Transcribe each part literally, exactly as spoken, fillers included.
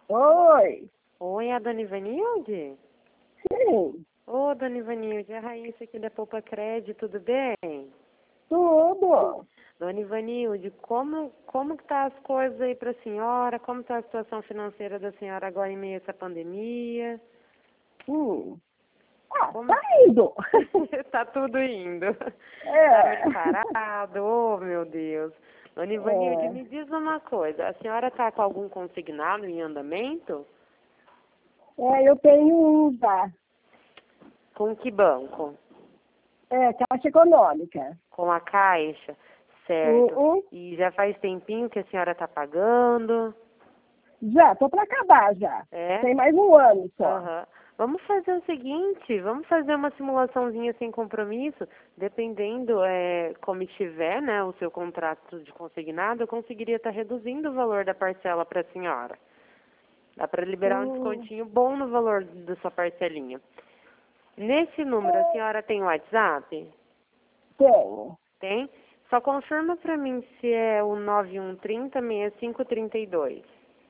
Oi. Oi, a dona Ivanilde? Sim. Ô, dona Ivanilde, a Raíssa aqui da Poupa Crédito, tudo bem? Tudo. Dona Ivanilde, como, como que tá as coisas aí pra senhora? Como tá a situação financeira da senhora agora em meio a essa pandemia? Hum. Ah, Como... tá indo. Tá tudo indo. Tá É. meio parado, oh meu Deus. Dona Ivanilde, É. me diz uma coisa, a senhora tá com algum consignado em andamento? É, eu tenho um já. Com que banco? É, Caixa Econômica. Com a Caixa? Um, Certo. um. E já faz tempinho que a senhora tá pagando? Já, tô para acabar já. É? Tem mais um ano só. Aham. Vamos fazer o seguinte, vamos fazer uma simulaçãozinha sem compromisso, dependendo é, como estiver, né, o seu contrato de consignado, eu conseguiria estar reduzindo o valor da parcela para a senhora. Dá para liberar um Hum, descontinho bom no valor da sua parcelinha. Nesse número, a senhora tem WhatsApp? tenho. Tem? Só confirma para mim se é o nove um três zero, seis cinco três dois.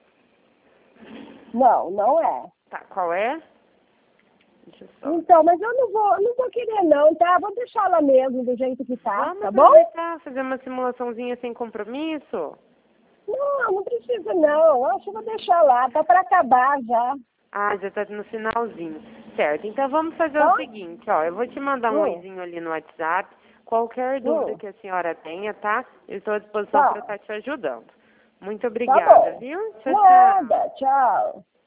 Não, não é. Tá, qual é? Deixa eu só. Então, mas eu não vou, não vou querer não, tá? Vou deixar ela mesmo do jeito que tá, Vamos tá bom? aproveitar, fazer uma simulaçãozinha sem compromisso? Não, não precisa não. Acho que vou deixar lá, tá para acabar já. Ah, já tá no finalzinho. Certo, então vamos fazer o Tá? seguinte, ó, eu vou te mandar um Hum, oizinho ali no WhatsApp. Qualquer dúvida hum, que a senhora tenha, tá? Eu estou à disposição para tá, estar te ajudando. Muito tá obrigada, bom. viu? Tchau, tchau. Nada, tchau.